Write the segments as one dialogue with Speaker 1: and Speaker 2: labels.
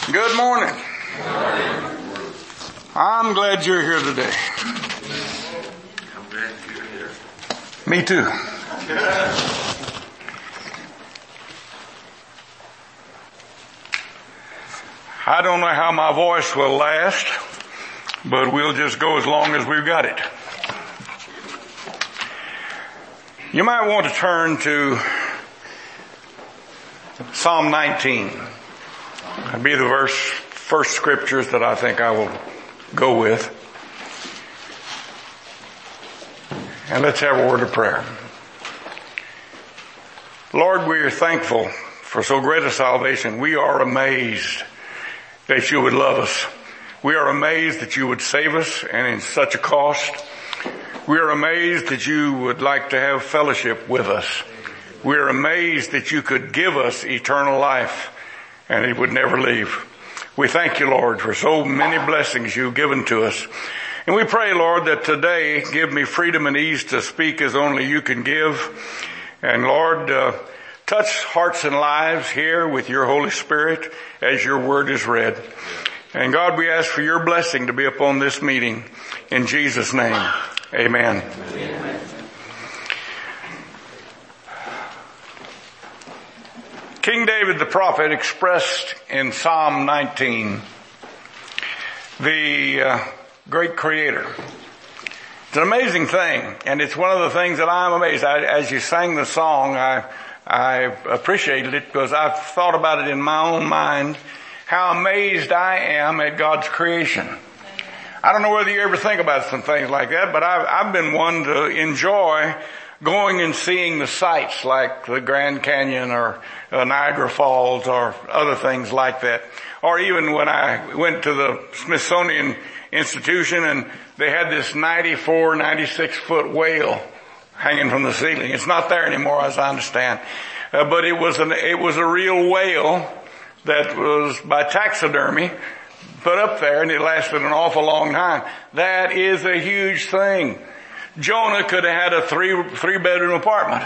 Speaker 1: Good morning. I'm glad you're here today.
Speaker 2: I'm glad you're here.
Speaker 1: Me too. I don't know how my voice will last, but we'll just go as long as we've got it. You might want to turn to Psalm 19. That'll be the first scriptures that I think I will go with. And let's have a word of prayer. Lord, we are thankful for so great a salvation. We are amazed that you would love us. We are amazed that you would save us, and in such a cost. We are amazed that you would like to have fellowship with us. We are amazed that you could give us eternal life, and it would never leave. We thank you, Lord, for so many blessings you've given to us. And we pray, Lord, that today give me freedom and ease to speak as only you can give. And Lord, touch hearts and lives here with your Holy Spirit as your word is read. And God, we ask for your blessing to be upon this meeting. In Jesus' name, amen. Amen. King David the prophet expressed in Psalm 19 the great creator. It's an amazing thing, and it's one of the things that I'm amazed. As you sang the song, I appreciated it because I've thought about it in my own mind, how amazed I am at God's creation. I don't know whether you ever think about some things like that, but I've been one to enjoy going and seeing the sights like the Grand Canyon or Niagara Falls or other things like that. Or even when I went to the Smithsonian Institution and they had this 94, 96 foot whale hanging from the ceiling. It's not there anymore, as I understand. But it was a real whale that was by taxidermy put up there, and it lasted an awful long time. That is a huge thing. Jonah could have had a three-bedroom apartment.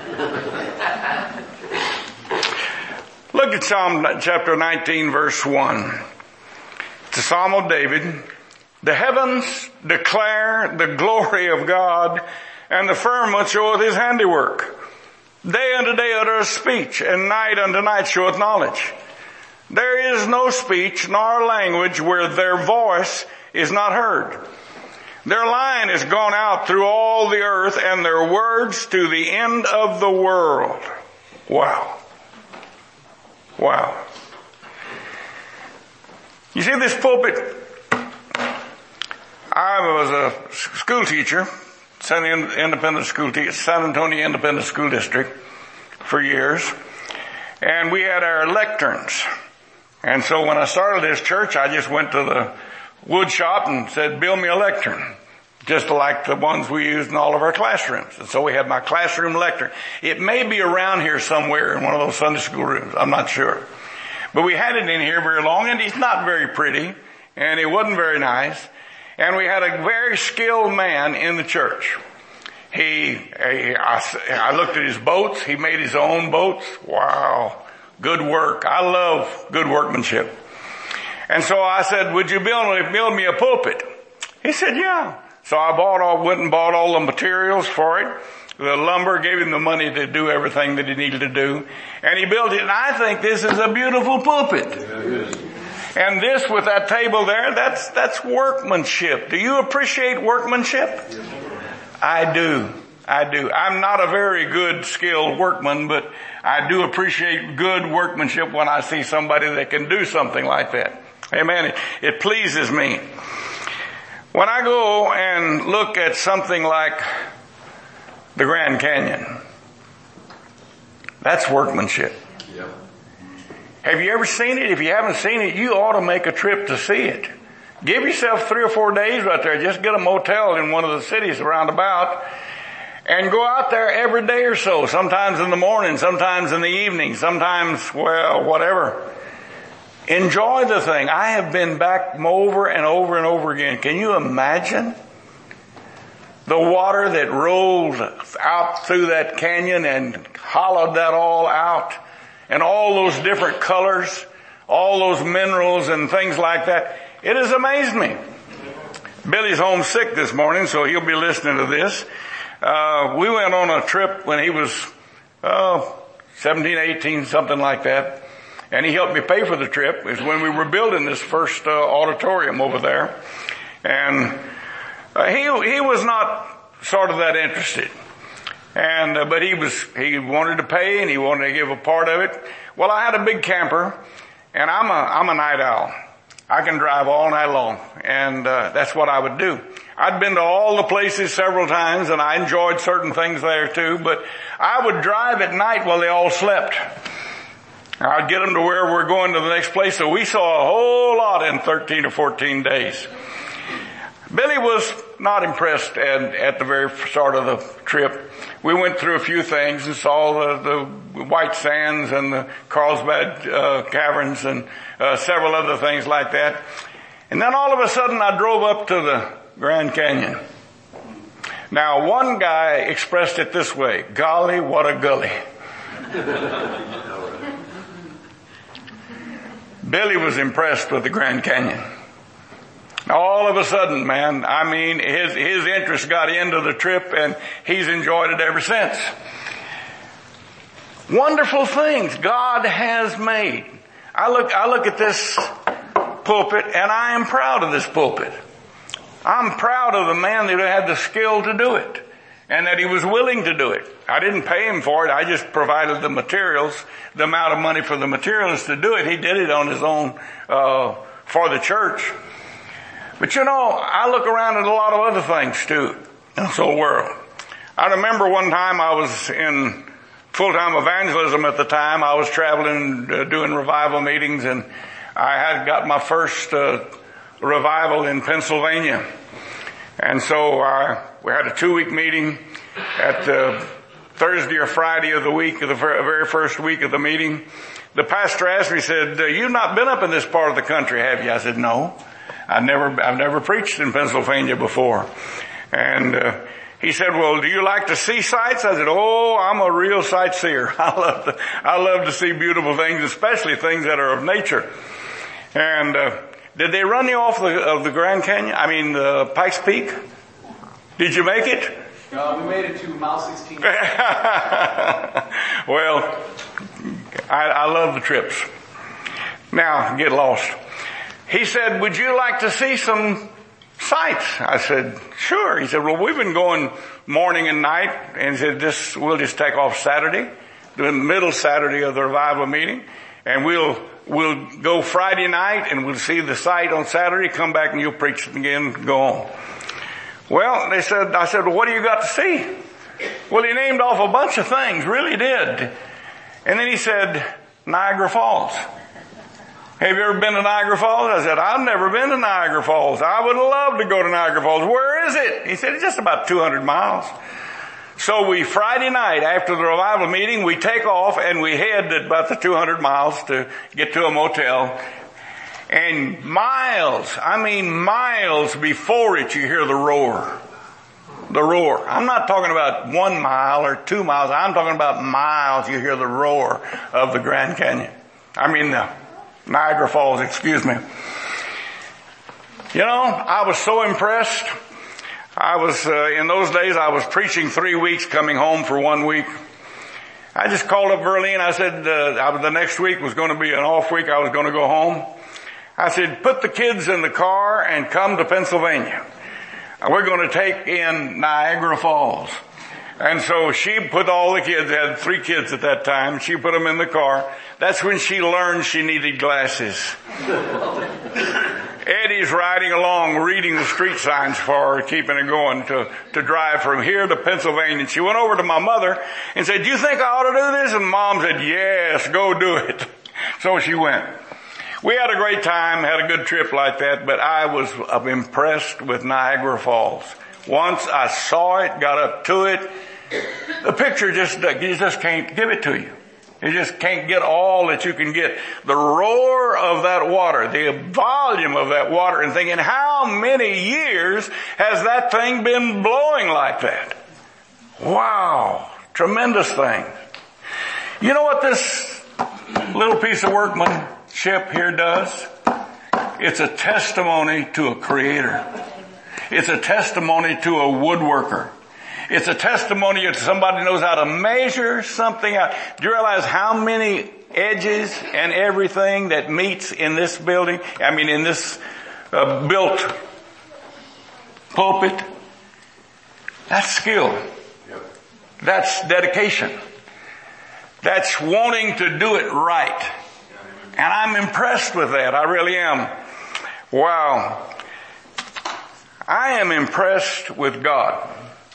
Speaker 1: Look at Psalm chapter 19, verse 1. It's a Psalm of David. The heavens declare the glory of God, and the firmament showeth his handiwork. Day unto day uttereth speech, and night unto night showeth knowledge. There is no speech nor language where their voice is not heard. Their line is gone out through all the earth, and their words to the end of the world. Wow. Wow. You see this pulpit? I was a school teacher, San Antonio Independent School District for years, and we had our lecterns. And so when I started this church, I just went to the wood shop and said, build me a lectern, just like the ones we used in all of our classrooms. And so we had my classroom lectern. It may be around here somewhere in one of those Sunday school rooms. I'm not sure. But we had it in here very long, and it's not very pretty, and it wasn't very nice. And we had a very skilled man in the church. I looked at his boats. He made his own boats. Wow. Good work. I love good workmanship. And so I said, would you build me a pulpit? He said, yeah. So I went and bought all the materials for it. The lumber, gave him the money to do everything that he needed to do. And he built it. And I think this is a beautiful pulpit. And this with that table there, that's workmanship. Do you appreciate workmanship? I do. I'm not a very good skilled workman, but I do appreciate good workmanship when I see somebody that can do something like that. Amen. It pleases me. When I go and look at something like the Grand Canyon, that's workmanship. Yep. Have you ever seen it? If you haven't seen it, you ought to make a trip to see it. Give yourself 3 or 4 days right there. Just get a motel in one of the cities around about and go out there every day or so. Sometimes in the morning, sometimes in the evening, sometimes, whatever. Enjoy the thing. I have been back over and over and over again. Can you imagine the water that rolled out through that canyon and hollowed that all out, and all those different colors? all those minerals and things like that. It has amazed me. Billy's homesick this morning, so he'll be listening to this. We went on a trip when he was 17, 18, something like that. And he helped me pay for the trip. It was when we were building this first auditorium over there. And he was not sort of that interested. And but he wanted to pay and he wanted to give a part of it. Well, I had a big camper, and I'm a night owl. I can drive all night long, and that's what I would do. I'd been to all the places several times, and I enjoyed certain things there too, but I would drive at night while they all slept. I'd get them to where we're going to the next place, so we saw a whole lot in 13 or 14 days. Billy was not impressed at the very start of the trip. We went through a few things and saw the White Sands and the Carlsbad Caverns and several other things like that. And then all of a sudden I drove up to the Grand Canyon. Now one guy expressed it this way: golly, what a gully. Billy was impressed with the Grand Canyon. All of a sudden, man, I mean, his interest got into the trip, and he's enjoyed it ever since. Wonderful things God has made. I look at this pulpit, and I am proud of this pulpit. I'm proud of the man that had the skill to do it, and that he was willing to do it. I didn't pay him for it. I just provided the materials, the amount of money for the materials to do it. He did it on his own for the church. But you know, I look around at a lot of other things too in this whole world. I remember one time I was in full-time evangelism at the time. I was traveling, doing revival meetings, and I had got my first revival in Pennsylvania. And so we had a 2-week meeting at the Thursday or Friday of the week, of the very first week of the meeting. The pastor asked me, said, "You've not been up in this part of the country, have you?" I said, "No. I've never preached in Pennsylvania before." And he said, "Well, do you like to see sights?" I said, "Oh, I'm a real sightseer. I love to see beautiful things, especially things that are of nature." And did they run you off of the Grand Canyon? I mean, the Pikes Peak? Did you make it?
Speaker 3: We made it to mile 16.
Speaker 1: Well, I love the trips. Now, get lost. He said, "Would you like to see some sights?" I said, "Sure." He said, "Well, we've been going morning and night." And he said, we'll just take off Saturday, the middle Saturday of the revival meeting, and we'll go Friday night and we'll see the sight on Saturday, come back and you'll preach it again, go on. Well, I said, "Well, what do you got to see?" Well, he named off a bunch of things, really did. And then he said, "Niagara Falls. Have you ever been to Niagara Falls?" I said, "I've never been to Niagara Falls. I would love to go to Niagara Falls." "Where is it?" He said, "It's just about 200 miles. So Friday night after the revival meeting, we take off and we head at about the 200 miles to get to a motel. And miles before it, you hear the roar. The roar. I'm not talking about 1 mile or 2 miles. I'm talking about miles. You hear the roar of the Grand Canyon. Niagara Falls, excuse me. You know, I was so impressed. I was, in those days, I was preaching 3 weeks, coming home for 1 week. I just called up Verlene. I said, the next week was going to be an off week. I was going to go home. I said, "Put the kids in the car and come to Pennsylvania. We're going to take in Niagara Falls." And so she put all the kids, had 3 kids at that time, she put them in the car. That's when she learned she needed glasses. Eddie's riding along, reading the street signs for her, keeping it going to drive from here to Pennsylvania. And she went over to my mother and said, "Do you think I ought to do this?" And Mom said, "Yes, go do it." So she went. We had a great time, had a good trip like that, but I was impressed with Niagara Falls. Once I saw it, got up to it, the picture you just can't give it to you. You just can't get all that you can get. The roar of that water, the volume of that water, and thinking, how many years has that thing been blowing like that? Wow. Tremendous thing. You know what this little piece of workmanship ship here does? It's a testimony to a creator. It's a testimony to a woodworker. It's a testimony to somebody who knows how to measure something out. Do you realize how many edges and everything that meets in this building? I mean, in this built pulpit? That's skill. That's dedication. That's wanting to do it right. And I'm impressed with that. I really am. Wow. I am impressed with God.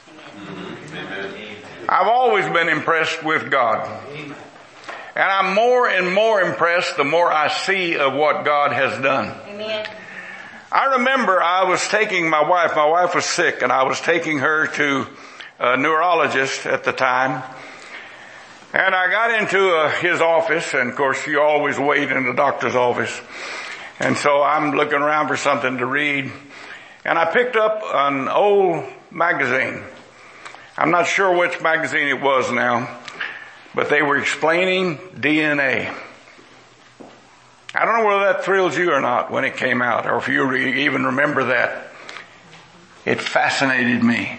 Speaker 1: I've always been impressed with God. And I'm more and more impressed the more I see of what God has done. Amen. I remember I was taking my wife was sick, and I was taking her to a neurologist at the time. And I got into his office, and of course you always wait in the doctor's office. And so I'm looking around for something to read. And I picked up an old magazine. I'm not sure which magazine it was now, but they were explaining DNA. I don't know whether that thrills you or not when it came out, or if you even remember that. It fascinated me.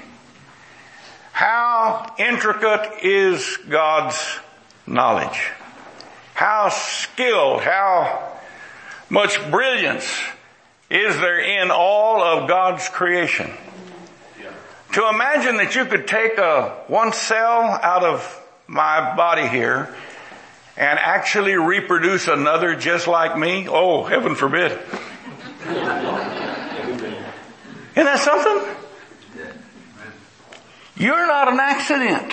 Speaker 1: How intricate is God's knowledge? How skilled, how much brilliance is there in all of God's creation? To imagine that you could take one cell out of my body here and actually reproduce another just like me? Oh, heaven forbid. Isn't that something? You're not an accident.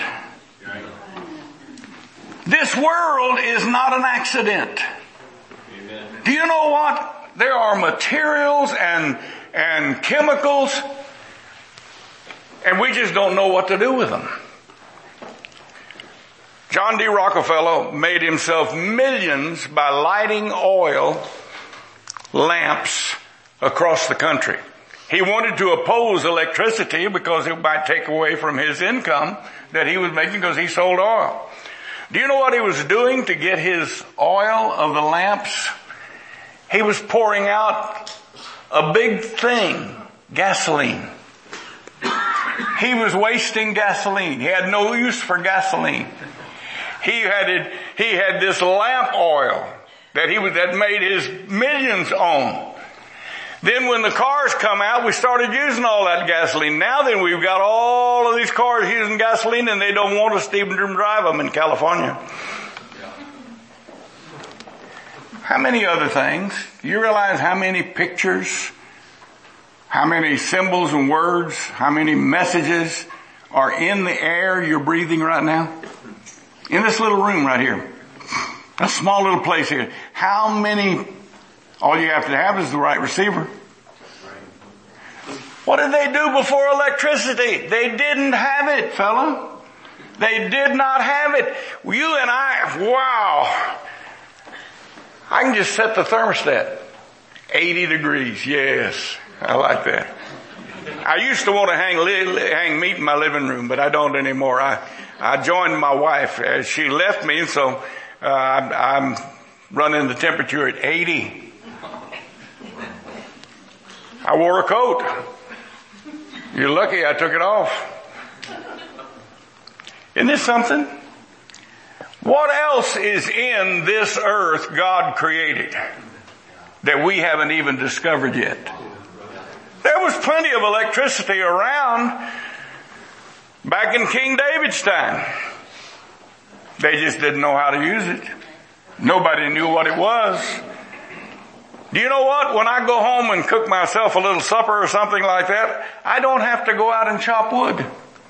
Speaker 1: This world is not an accident. Do you know what? There are materials and chemicals, and we just don't know what to do with them. John D. Rockefeller made himself millions by lighting oil lamps across the country. He wanted to oppose electricity because it might take away from his income that he was making because he sold oil. Do you know what he was doing to get his oil of the lamps? He was pouring out a big thing, gasoline. He was wasting gasoline. He had no use for gasoline. He had this lamp oil that made his millions on. Then when the cars come out, we started using all that gasoline. Now then we've got all of these cars using gasoline, and they don't want us to even drive them in California. How many other things? Do you realize how many pictures, how many symbols and words, how many messages are in the air you're breathing right now? In this little room right here. A small little place here. How many? All you have to have is the right receiver. What did they do before electricity? They didn't have it, fella. They did not have it. You and I, wow. I can just set the thermostat. 80 degrees, yes. I like that. I used to want to hang meat in my living room, but I don't anymore. I joined my wife as she left me, so I'm running the temperature at 80. I wore a coat. You're lucky I took it off. Isn't this something? What else is in this earth God created that we haven't even discovered yet? There was plenty of electricity around back in King David's time. They just didn't know how to use it. Nobody knew what it was. Do you know what? When I go home and cook myself a little supper or something like that, I don't have to go out and chop wood.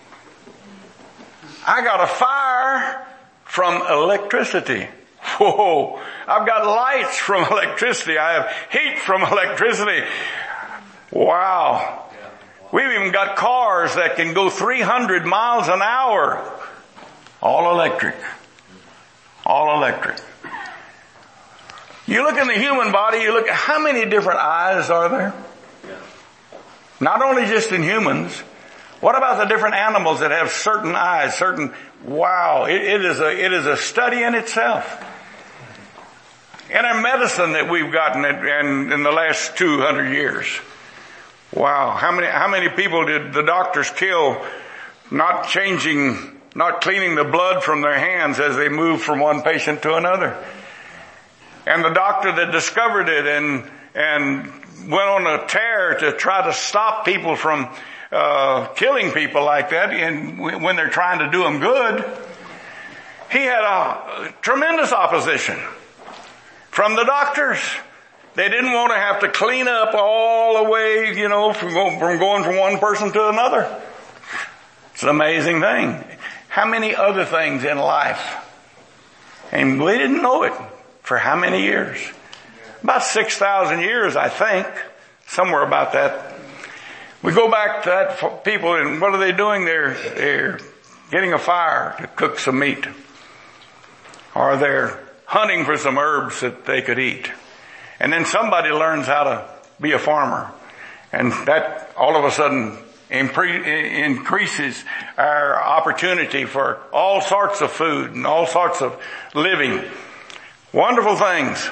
Speaker 1: I got a fire from electricity. Whoa. I've got lights from electricity. I have heat from electricity. Wow. We've even got cars that can go 300 miles an hour. All electric. All electric. You look in the human body, you look at how many different eyes are there? Not only just in humans. What about the different animals that have certain eyes, wow, it is a study in itself. in our medicine that we've gotten in the last 200 years. Wow. How many people did the doctors kill not cleaning the blood from their hands as they moved from one patient to another? And the doctor that discovered it and went on a tear to try to stop people from killing people like that, and when they're trying to do them good, he had a tremendous opposition from the doctors. They didn't want to have to clean up all the way, from going from one person to another. It's an amazing thing. How many other things in life? And we didn't know it for how many years? About 6,000 years, I think. Somewhere about that. We go back to that people, and what are they doing? They're getting a fire to cook some meat. Or they're hunting for some herbs that they could eat. And then somebody learns how to be a farmer. And that all of a sudden increases our opportunity for all sorts of food and all sorts of living. Wonderful things.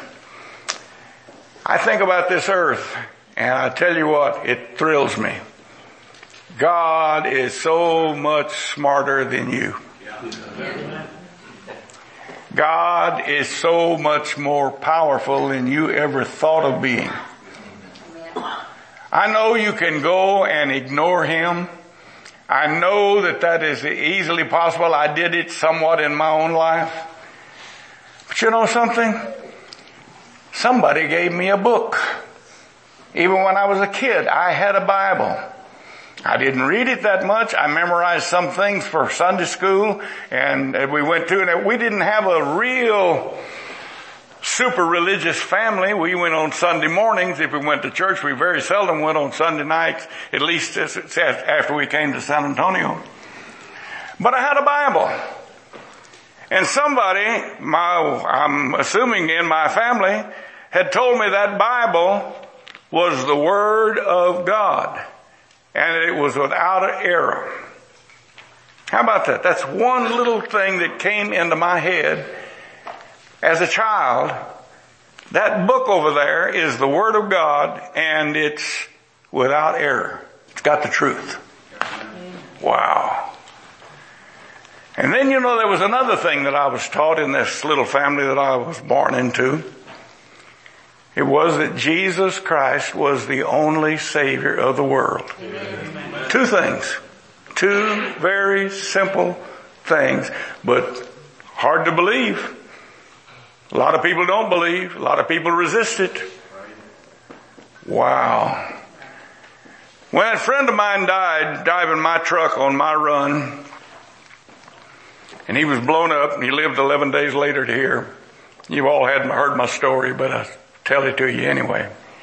Speaker 1: I think about this earth, and I tell you what, it thrills me. God is so much smarter than you. God is so much more powerful than you ever thought of being. I know you can go and ignore Him. I know that is easily possible. I did it somewhat in my own life. But you know something? Somebody gave me a book. Even when I was a kid, I had a Bible. I didn't read it that much. I memorized some things for Sunday school, and we went to, and we didn't have a real super religious family. We went on Sunday mornings. If we went to church, we very seldom went on Sunday nights, at least after we came to San Antonio. But I had a Bible. And somebody, I'm assuming in my family, had told me that Bible was the Word of God. And it was without an error. How about that? That's one little thing that came into my head as a child. That book over there is the Word of God, and it's without error. It's got the truth. Wow. And then there was another thing that I was taught in this little family that I was born into. It was that Jesus Christ was the only Savior of the world. Amen. Two things. Two very simple things, but hard to believe. A lot of people don't believe. A lot of people resist it. Wow. When a friend of mine died driving my truck on my run, and he was blown up, and he lived 11 days later to here. You've all heard my story, but I tell it to you anyway.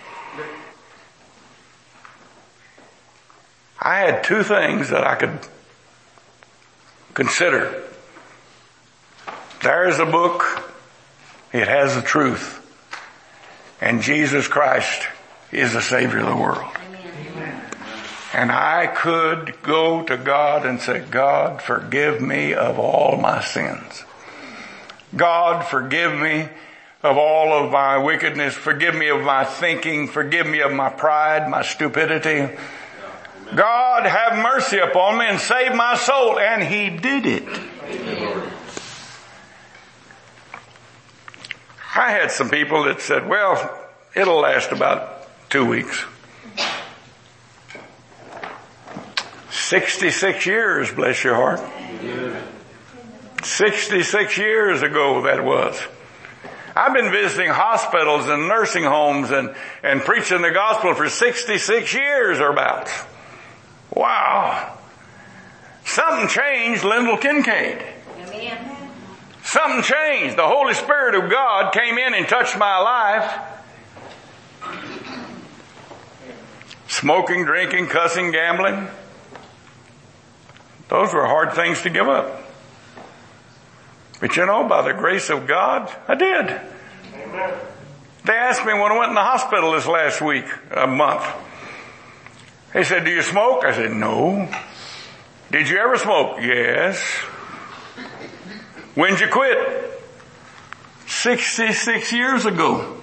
Speaker 1: I had two things that I could consider. There's a book. It has the truth. And Jesus Christ is the Savior of the world. Amen. And I could go to God and say, God, forgive me of all my sins. God, forgive me of all of my wickedness. Forgive me of my thinking. Forgive me of my pride, my stupidity. God, have mercy upon me and save my soul. And He did it. I had some people that said, well, it'll last about 2 weeks. 66 years, bless your heart. 66 years ago that was. I've been visiting hospitals and nursing homes and preaching the gospel for 66 years or about. Wow. Something changed Lyndall Kincaid. Amen. Something changed. The Holy Spirit of God came in and touched my life. Smoking, drinking, cussing, gambling. Those were hard things to give up. But by the grace of God, I did. Amen. They asked me when I went in the hospital this last month. They said, do you smoke? I said, no. Did you ever smoke? Yes. When'd you quit? 66 years ago.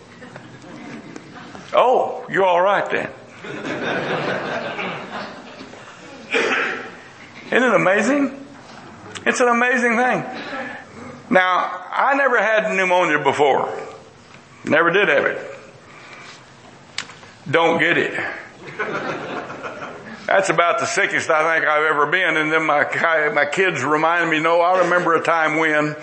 Speaker 1: Oh, you're all right then. Isn't it amazing? It's an amazing thing. Now, I never had pneumonia before. Never did have it. Don't get it. That's about the sickest I think I've ever been. And then my kids remind me, no, I remember a time when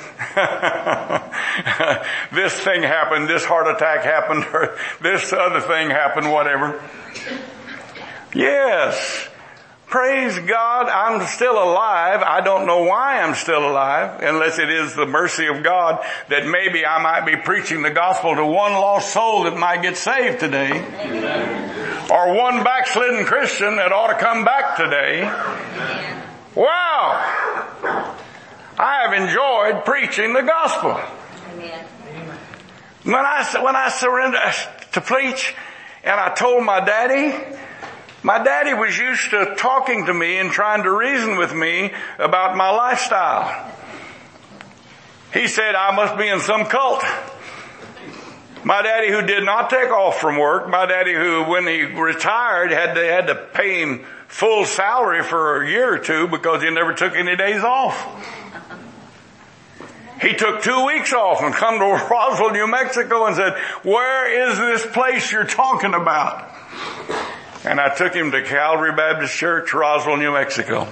Speaker 1: this thing happened, this heart attack happened, or this other thing happened, whatever. Yes. Praise God, I'm still alive. I don't know why I'm still alive, unless it is the mercy of God that maybe I might be preaching the gospel to one lost soul that might get saved today. Or one backslidden Christian that ought to come back today. Wow! I have enjoyed preaching the gospel. When I surrendered to preach, and I told my daddy was used to talking to me and trying to reason with me about my lifestyle. He said I must be in some cult. My daddy, who did not take off from work, my daddy who, when he retired, had to pay him full salary for a year or two because he never took any days off. He took 2 weeks off and come to Roswell, New Mexico and said, "Where is this place you're talking about?" And I took him to Calvary Baptist Church, Roswell, New Mexico.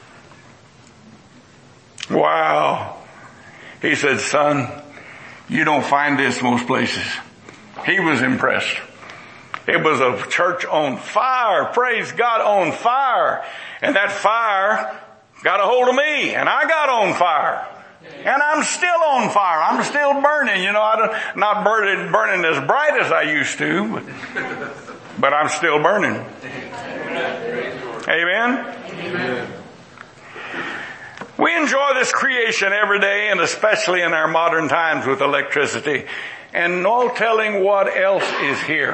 Speaker 1: Wow. He said, "Son, you don't find this most places." He was impressed. It was a church on fire. Praise God, on fire. And that fire got a hold of me, and I got on fire. And I'm still on fire. I'm still burning. I'm not burning as bright as I used to, but I'm still burning. Amen? Amen. We enjoy this creation every day, and especially in our modern times with electricity, and no telling what else is here.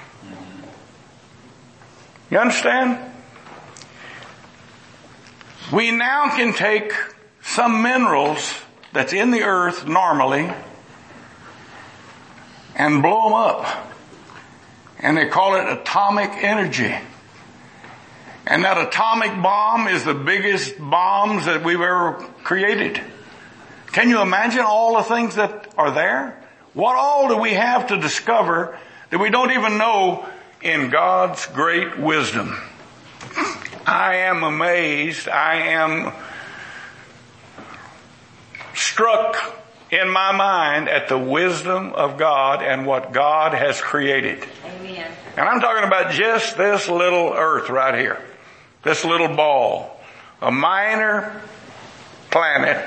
Speaker 1: You understand? We now can take some minerals that's in the earth normally and blow them up. And they call it atomic energy. And that atomic bomb is the biggest bombs that we've ever created. Can you imagine all the things that are there? What all do we have to discover that we don't even know in God's great wisdom? I am amazed. I am struck in my mind at the wisdom of God and what God has created. Amen. And I'm talking about just this little earth right here. This little ball. A minor planet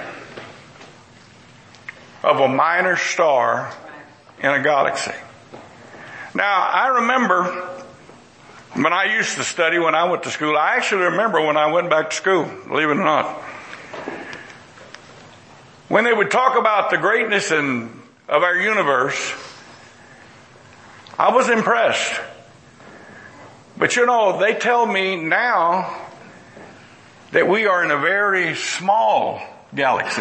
Speaker 1: of a minor star in a galaxy. Now, I remember when I used to study, when I went to school, I actually remember when I went back to school, believe it or not. When they would talk about the greatness of our universe, I was impressed. But they tell me now that we are in a very small galaxy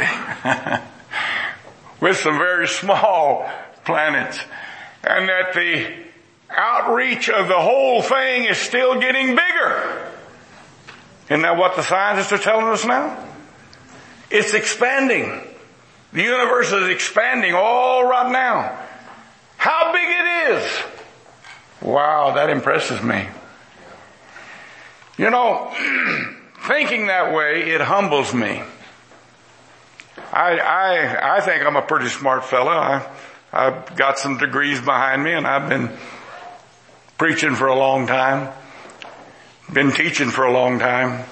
Speaker 1: with some very small planets, and that the outreach of the whole thing is still getting bigger. Isn't that what the scientists are telling us now? It's expanding. The universe is expanding all right now. How big it is. Wow, that impresses me. Thinking that way, it humbles me. I think I'm a pretty smart fella. I've got some degrees behind me, and I've been preaching for a long time. Been teaching for a long time.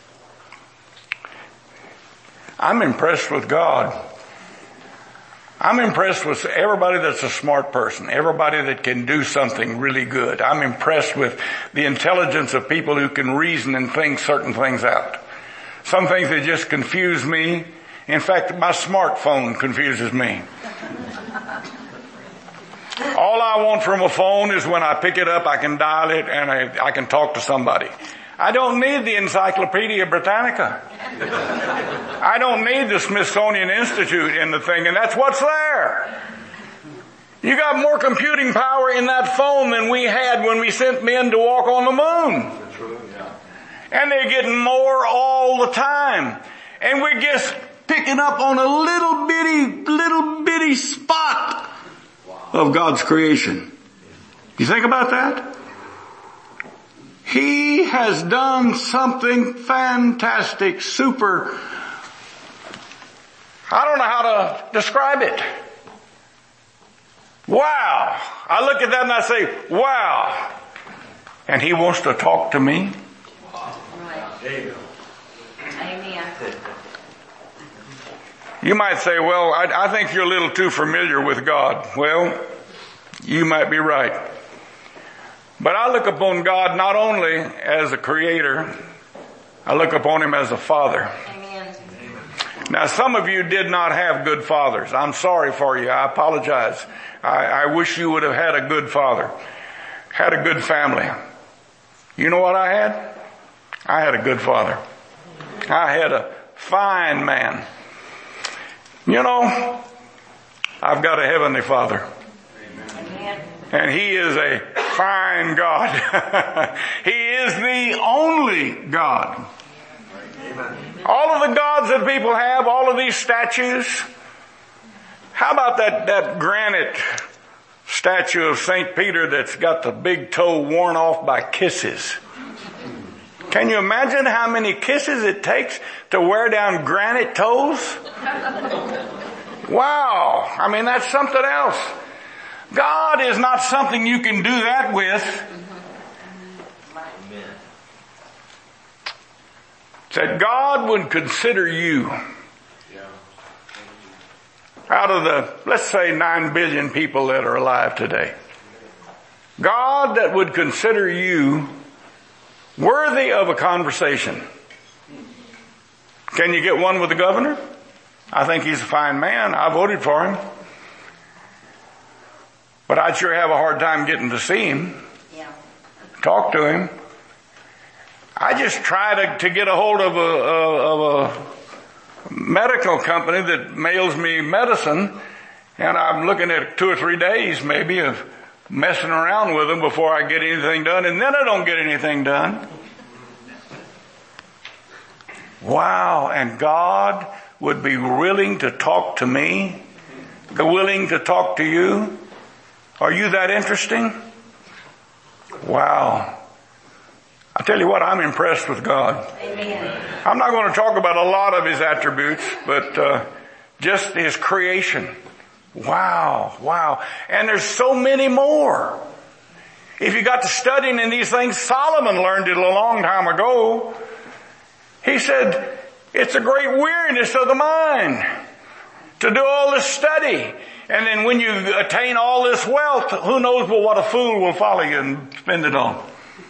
Speaker 1: I'm impressed with God. I'm impressed with everybody that's a smart person, everybody that can do something really good. I'm impressed with the intelligence of people who can reason and think certain things out. Some things that just confuse me. In fact, my smartphone confuses me. All I want from a phone is when I pick it up, I can dial it and I can talk to somebody. I don't need the Encyclopedia Britannica. I don't need the Smithsonian Institute in the thing, and that's what's there. You got more computing power in that phone than we had when we sent men to walk on the moon. And they're getting more all the time. And we're just picking up on a little bitty spot of God's creation. You think about that? He has done something fantastic, super. I don't know how to describe it. Wow. I look at that and I say, wow. And He wants to talk to me.
Speaker 4: Amen.
Speaker 1: You might say, well, I think you're a little too familiar with God. Well, you might be right. But I look upon God not only as a creator, I look upon Him as a father.
Speaker 4: Amen.
Speaker 1: Now, some of you did not have good fathers. I'm sorry for you. I apologize. I wish you would have had a good father, had a good family. You know what I had? I had a good father. I had a fine man. You know, I've got a heavenly Father.
Speaker 4: Amen.
Speaker 1: And He is a fine God. He is the only God. All of the gods that people have, all of these statues. How about that granite statue of St. Peter that's got the big toe worn off by kisses? Can you imagine how many kisses it takes to wear down granite toes? Wow. I mean, that's something else. God is not something you can do that with. That God would consider you out of the, let's say, 9 billion people that are alive today. God that would consider you worthy of a conversation. Can you get one with the governor? I think he's a fine man. I voted for him. But I'd sure have a hard time getting to see him.
Speaker 4: Yeah.
Speaker 1: Talk to him. I just try to get a hold of a medical company that mails me medicine, and I'm looking at 2 or 3 days maybe of messing around with them before I get anything done, and then I don't get anything done. Wow, and God would be willing to talk to me, willing to talk to you. Are you that interesting? Wow. I tell you what, I'm impressed with God.
Speaker 4: Amen.
Speaker 1: I'm not going to talk about a lot of His attributes, but just His creation. Wow, wow. And there's so many more. If you got to studying in these things, Solomon learned it a long time ago. He said, it's a great weariness of the mind to do all this study. And then when you attain all this wealth, who knows what a fool will follow you and spend it on.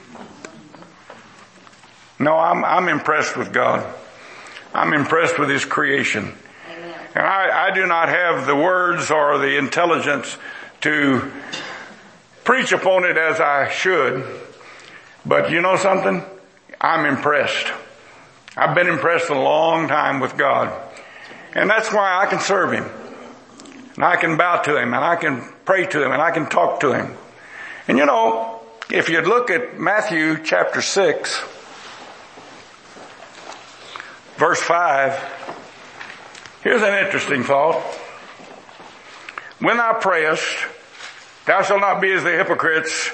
Speaker 1: No, I'm impressed with God. I'm impressed with His creation.
Speaker 4: Amen.
Speaker 1: And I do not have the words or the intelligence to preach upon it as I should. But you know something? I'm impressed. I've been impressed a long time with God. And that's why I can serve Him. And I can bow to Him, and I can pray to Him, and I can talk to Him. And you know, if you'd look at Matthew chapter 6, verse 5, here's an interesting thought. When thou prayest, thou shalt not be as the hypocrites,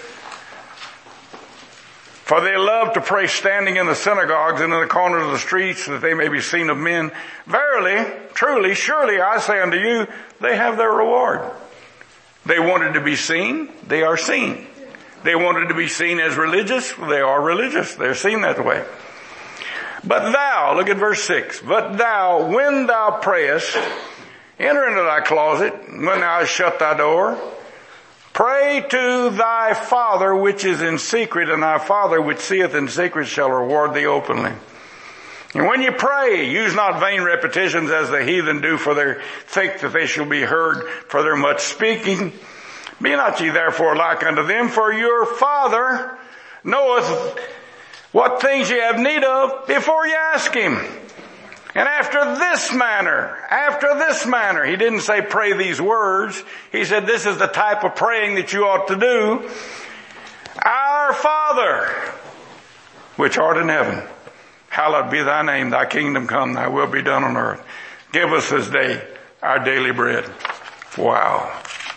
Speaker 1: for they love to pray standing in the synagogues and in the corners of the streets, that they may be seen of men. Verily, truly, surely, I say unto you, they have their reward. They wanted to be seen, they are seen. They wanted to be seen as religious, they are religious. They're seen that way. But thou, look at verse 6, but thou, when thou prayest, enter into thy closet, when thou hast shut thy door, pray to thy Father which is in secret, and thy Father which seeth in secret shall reward thee openly. And when you pray, use not vain repetitions as the heathen do, for they think that they shall be heard for their much speaking. Be not ye therefore like unto them, for your Father knoweth what things ye have need of before ye ask Him. And after this manner, he didn't say pray these words. He said this is the type of praying that you ought to do. Our Father, which art in heaven, hallowed be thy name, thy kingdom come, thy will be done on earth. Give us this day our daily bread. Wow.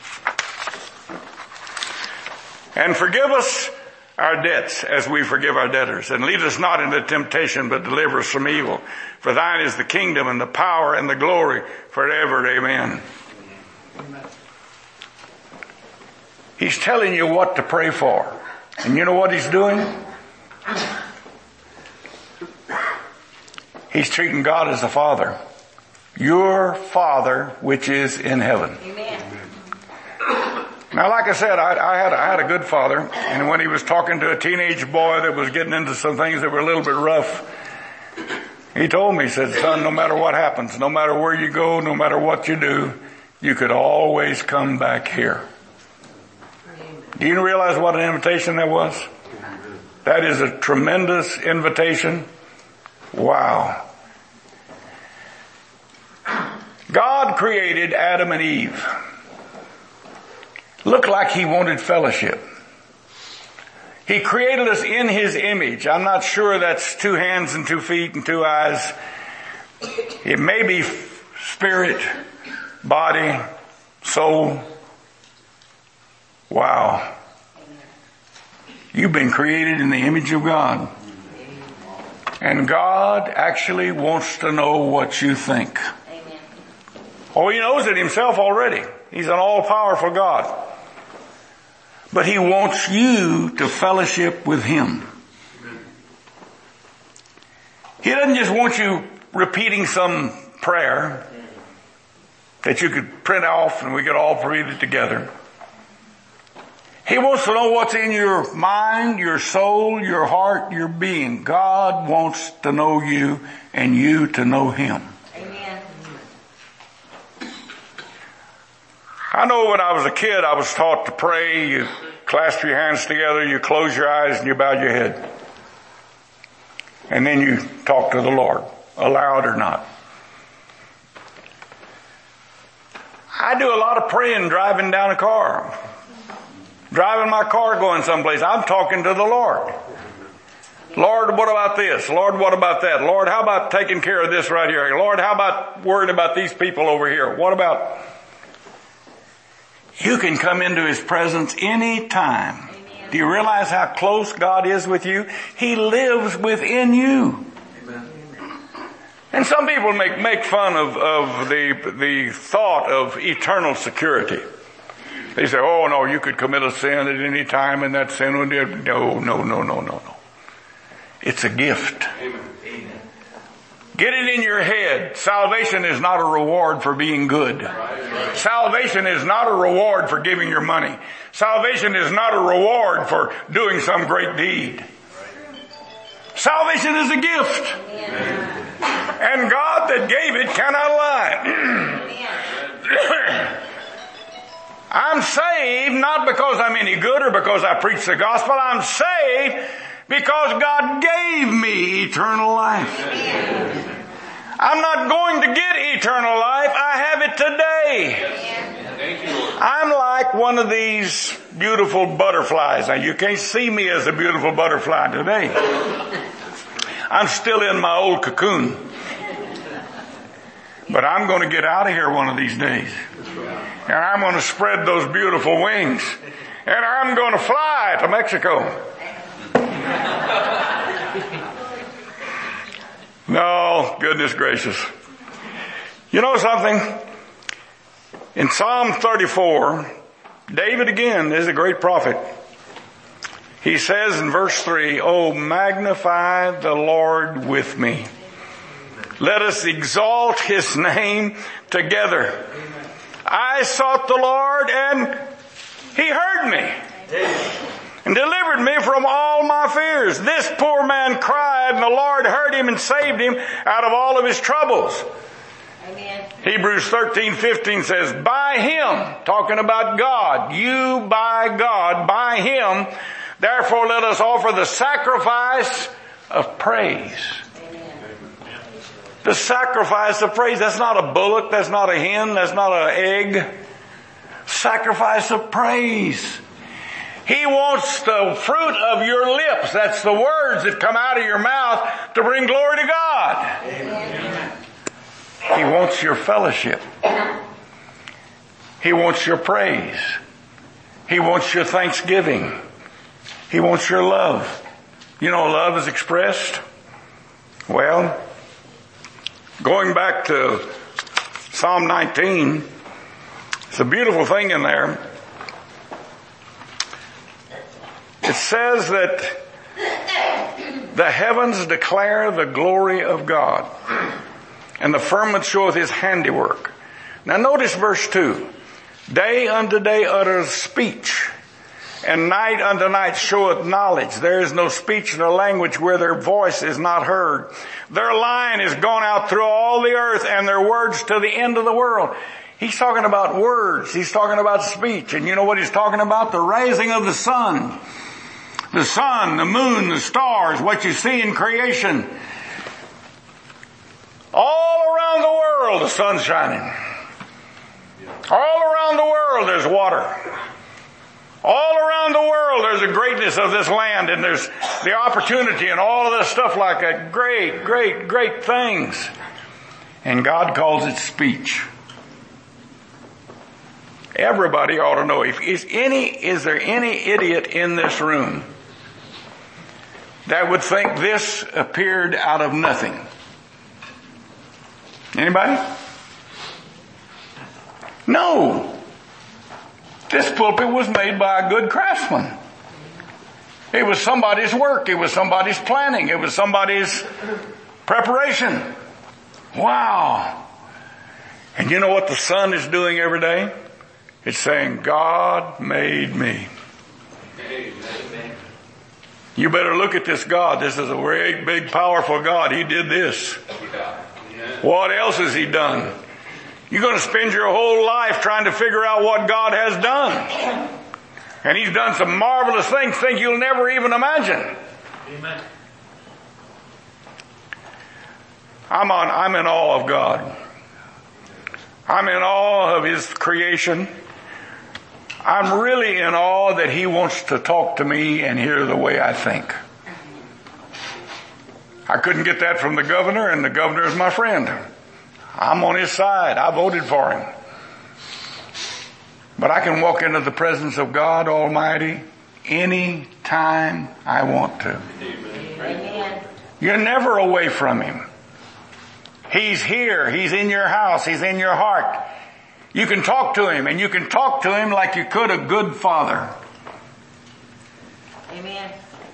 Speaker 1: And forgive us our debts as we forgive our debtors. And lead us not into temptation, but deliver us from evil. For thine is the kingdom and the power and the glory forever. Amen. He's telling you what to pray for. And you know what he's doing? He's treating God as a father. Your Father which is in heaven.
Speaker 4: Amen.
Speaker 1: Now, like I said, I had a good father, and when he was talking to a teenage boy that was getting into some things that were a little bit rough, he told me, he said, son, no matter what happens, no matter where you go, no matter what you do, you could always come back here. Do you realize what an invitation that was? That is a tremendous invitation. Wow. God created Adam and Eve. Looked like he wanted fellowship. He created us in his image. I'm not sure that's 2 hands and 2 feet and 2 eyes. It may be spirit, body, soul. Wow. You've been created in the image of God. And God actually wants to know what you think. Oh, he knows it himself already. He's an all-powerful God. But he wants you to fellowship with him. He doesn't just want you repeating some prayer that you could print off and we could all read it together. He wants to know what's in your mind, your soul, your heart, your being. God wants to know you and you to know him.
Speaker 4: Amen.
Speaker 1: I know when I was a kid, I was taught to pray. You clasp your hands together, you close your eyes, and you bow your head. And then you talk to the Lord, aloud or not. I do a lot of praying driving down a car. Driving my car going someplace. I'm talking to the Lord. Lord, what about this? Lord, what about that? Lord, how about taking care of this right here? Lord, how about worrying about these people over here? What about... You can come into his presence any time. Amen. Do you realize how close God is with you? He lives within you. Amen. And some people make fun of the thought of eternal security. They say, oh no, you could commit a sin at any time and that sin would... No. It's a gift. Amen. Get it in your head. Salvation is not a reward for being good. Salvation is not a reward for giving your money. Salvation is not a reward for doing some great deed. Salvation is a gift. And God that gave it cannot lie. I'm saved not because I'm any good or because I preach the gospel. I'm saved because God gave me eternal life. I'm not going to get eternal life. I have it today. I'm like one of these beautiful butterflies. Now you can't see me as a beautiful butterfly today. I'm still in my old cocoon. But I'm going to get out of here one of these days. And I'm going to spread those beautiful wings. And I'm going to fly to Mexico. No, goodness gracious. You know something? In Psalm 34, David again is a great prophet. He says in verse 3, oh, magnify the Lord with me. Let us exalt his name together. I sought the Lord and he heard me. And delivered me from all my fears. This poor man cried, and the Lord heard him and saved him out of all of his troubles. Amen. Hebrews 13:15 says, by him, talking about God, you by God, by him, therefore let us offer the sacrifice of praise. Amen. The sacrifice of praise. That's not a bullock. That's not a hen. That's not an egg. Sacrifice of praise. He wants the fruit of your lips. That's the words that come out of your mouth to bring glory to God. Amen. He wants your fellowship. He wants your praise. He wants your thanksgiving. He wants your love. You know, love is expressed. Well, going back to Psalm 19, it's a beautiful thing in there. It says that the heavens declare the glory of God, and the firmament showeth his handiwork. Now notice verse 2. Day unto day uttereth speech, and night unto night showeth knowledge. There is no speech nor language where their voice is not heard. Their line is gone out through all the earth, and their words to the end of the world. He's talking about words. He's talking about speech. And you know what he's talking about? The rising of the sun. The sun, the moon, the stars, what you see in creation. All around the world, the sun's shining. All around the world, there's water. All around the world, there's a greatness of this land, and there's the opportunity and all of this stuff like that. Great, great, great things. And God calls it speech. Everybody ought to know. Is there any idiot in this room that would think this appeared out of nothing? Anybody? No. This pulpit was made by a good craftsman. It was somebody's work. It was somebody's planning. It was somebody's preparation. Wow. And you know what the sun is doing every day? It's saying, God made me. Amen. You better look at this God. This is a great, big, powerful God. He did this. What else has He done? You're going to spend your whole life trying to figure out what God has done. And He's done some marvelous things you'll never even imagine. Amen. I'm in awe of God. I'm in awe of His creation. I'm really in awe that He wants to talk to me and hear the way I think. I couldn't get that from the governor, and the governor is my friend. I'm on his side. I voted for him. But I can walk into the presence of God Almighty any time I want to. Amen. You're never away from Him. He's here. He's in your house. He's in your heart. You can talk to Him, and you can talk to Him like you could a good father.
Speaker 4: Amen.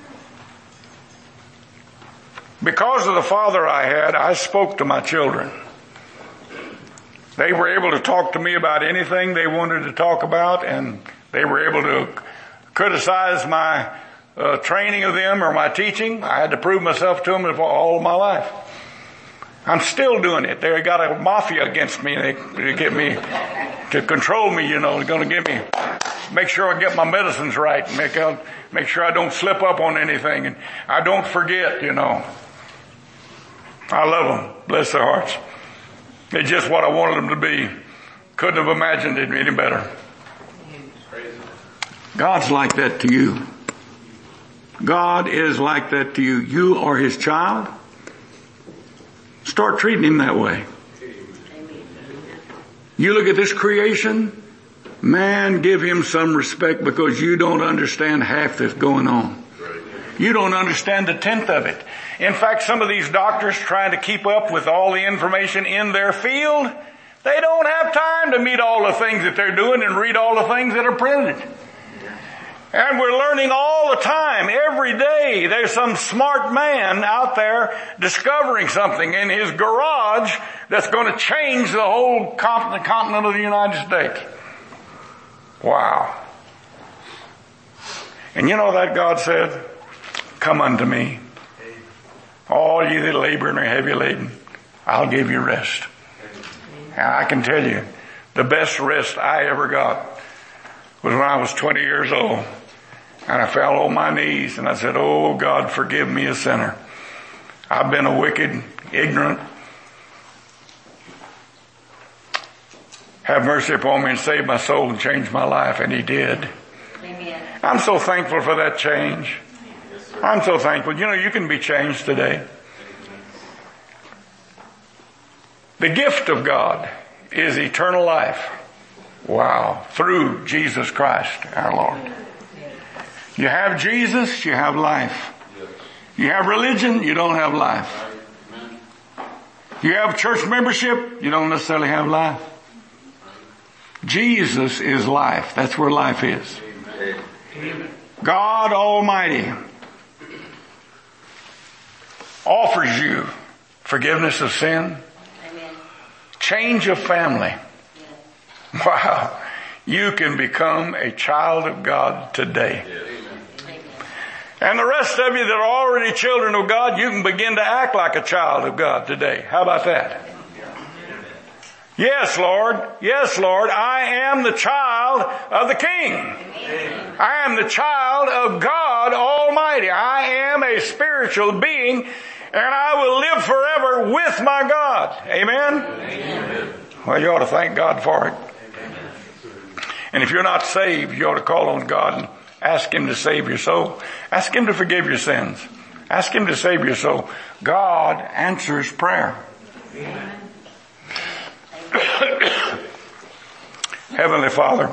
Speaker 1: Because of the father I had, I spoke to my children. They were able to talk to me about anything they wanted to talk about, and they were able to criticize my training of them or my teaching. I had to prove myself to them all of my life. I'm still doing it. They got a mafia against me. They get me to control me, you know. They're going to get me, make sure I get my medicines right, make sure I don't slip up on anything, and I don't forget, you know. I love them. Bless their hearts. It's just what I wanted them to be. Couldn't have imagined it any better. God's like that to you. God is like that to you. You are His child. Start treating Him that way. You look at this creation, man, give Him some respect, because you don't understand half that's going on. You don't understand a tenth of it. In fact, some of these doctors trying to keep up with all the information in their field, they don't have time to meet all the things that they're doing and read all the things that are printed. And we're learning all the time. Every day there's some smart man out there discovering something in his garage that's going to change the whole continent of the United States. Wow. And you know that God said, come unto me, all ye that labor and are heavy laden, I'll give you rest. And I can tell you, the best rest I ever got was when I was 20 years old. And I fell on my knees and I said, oh God, forgive me a sinner. I've been a wicked, ignorant, have mercy upon me and save my soul and change my life. And He did.
Speaker 4: Amen.
Speaker 1: I'm so thankful for that change. I'm so thankful. You know, you can be changed today. The gift of God is eternal life. Wow. Through Jesus Christ our Lord. You have Jesus, you have life. You have religion, you don't have life. You have church membership, you don't necessarily have life. Jesus is life. That's where life is. God Almighty offers you forgiveness of sin, change of family. Wow. You can become a child of God today. And the rest of you that are already children of God, you can begin to act like a child of God today. How about that? Yes, Lord. Yes, Lord. I am the child of the King. I am the child of God Almighty. I am a spiritual being, and I will live forever with my God. Amen? Well, you ought to thank God for it. And if you're not saved, you ought to call on God and ask Him to save your soul. Ask Him to forgive your sins. Ask Him to save your soul. God answers prayer. Heavenly Father,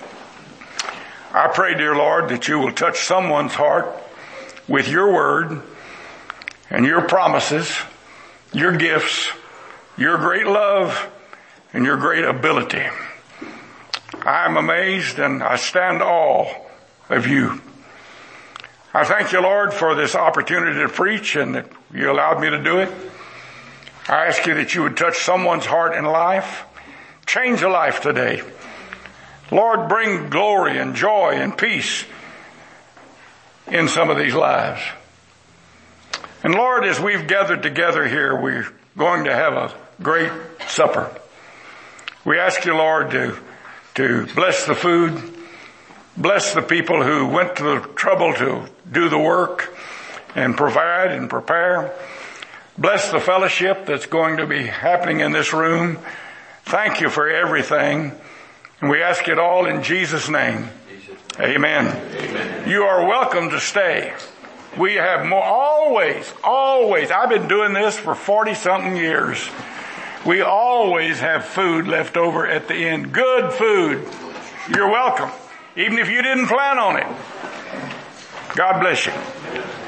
Speaker 1: I pray, dear Lord, that you will touch someone's heart with your word and your promises, your gifts, your great love, and your great ability. I am amazed and I stand awe of you. I thank you, Lord, for this opportunity to preach and that you allowed me to do it. I ask you that you would touch someone's heart and life. Change a life today. Lord, bring glory and joy and peace in some of these lives. And Lord, as we've gathered together here, we're going to have a great supper. We ask you, Lord, to bless the food, bless the people who went to the trouble to do the work and provide and prepare. Bless the fellowship that's going to be happening in this room. Thank you for everything. And we ask it all in Jesus' name. Amen. Amen. You are welcome to stay. We have more, always. I've been doing this for 40-something years. We always have food left over at the end. Good food. You're welcome. Even if you didn't plan on it. God bless you.